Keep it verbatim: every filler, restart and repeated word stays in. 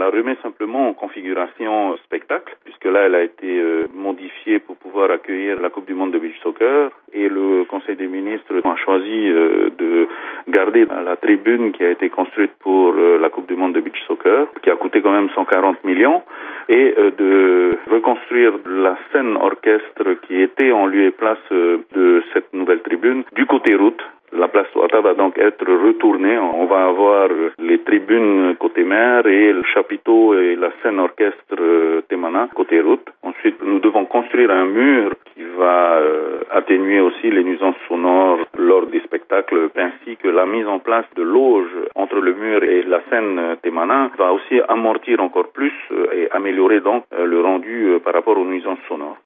la remet simplement en configuration spectacle, puisque là, elle a été euh, modifiée pour pouvoir accueillir la Coupe du Monde de beach soccer. Et le Conseil des ministres a choisi euh, de garder la tribune qui a été construite pour euh, la Coupe du Monde de beach soccer, qui a coûté quand même cent quarante millions, et euh, de reconstruire la scène orchestre qui était en lieu et place euh, de cette nouvelle tribune du côté route. La place Touata va donc être retournée. On va avoir les tribunes côté mer et le chapiteau et la scène orchestre Temana côté route. Ensuite, nous devons construire un mur qui va euh, atténuer aussi les nuisances sonores lors des spectacles, ainsi que la mise en place de loges entre le mur et la scène Temana va aussi amortir encore plus euh, et améliorer donc euh, le rendu euh, par rapport aux nuisances sonores.